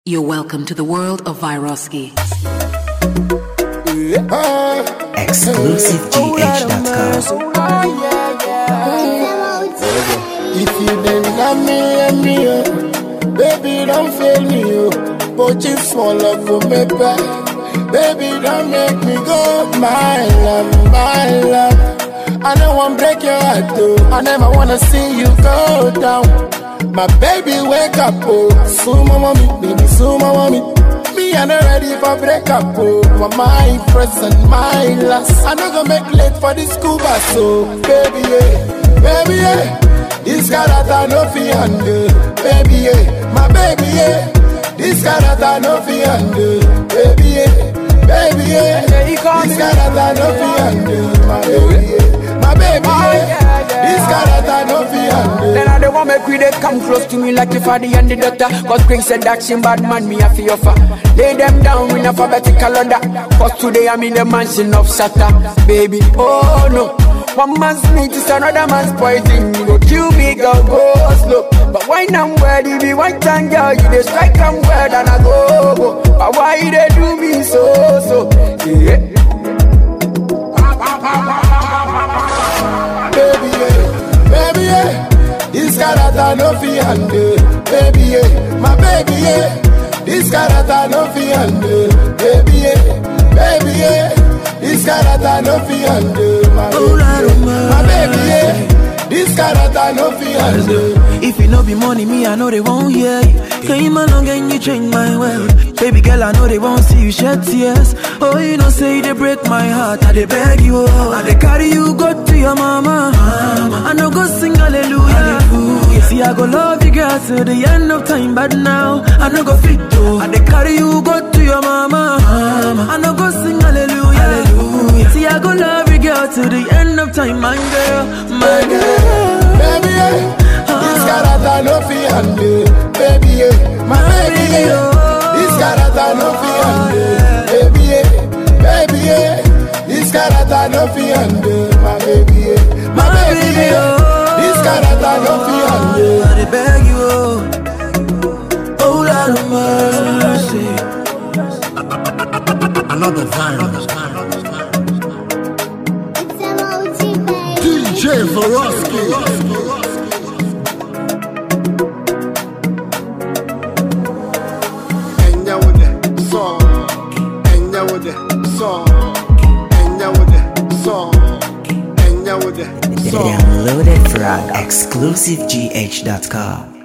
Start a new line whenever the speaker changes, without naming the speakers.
You're welcome to the world of Vyroski.
ExclusiveGH.com.
If you didn't love me, let me baby, don't fail me, but you swallow for me back. Baby, don't make me go, my love, my love. I don't want to break your heart, though. I never want to see you go down. My baby, wake up, oh. Sumo mommy, baby, sumo mommy. Me, I'm not ready for breakup, oh. My first and my last. I'm not gonna make late for the school bus, so baby, yeah, baby, yeah. This character no fi handle, baby, yeah. My baby, yeah. This character no fi handle, baby, yeah. Baby, yeah. This character no fi handle, my baby, yeah. My baby, yeah. This character no fi handle.
Then I don't want make we they come close to me like if I the and the doctor. Cause Greg said that she bad man, me a fi offer. Lay them down in alphabetical order. Cause today I'm in the mansion of Shatta. Baby, oh no. One man's meat is another man's poison. You go kill me, girl, go slow. But why I'm ready, be one time, girl. You they strike, I'm word and I go. But why you they do me so? Yeah.
Baby, yeah, baby, yeah. This character no fi handle, baby, yeah. My baby, yeah. This character no fi handle, baby, yeah. Baby, yeah. This character no fi handle, my baby, yeah. My baby, yeah. This character no fi handle.
If it no be money, me I know they won't hear you. Came along and you change my world. Baby girl, I know they won't see you shed tears. Oh, you know say they break my heart. I they beg you, I they carry you go to your mama. I know go sing hallelujah. See I go love you girl till the end of time, but now I know go fit to. I they carry you go to your mama. I know go sing hallelujah. See I go love you girl till the end of time, my girl, my girl.
Baby, yeah. This character no fi handle, baby, yeah. My baby, yeah. This character no fi handle, baby, yeah. Baby, yeah. This character no fi handle, my baby, yeah. My baby, yeah. This character no fi handle.
I dey beg you, oh Lord of mercy.
Another virus. DJ Vyroski.
Download it from ExclusiveGH.com.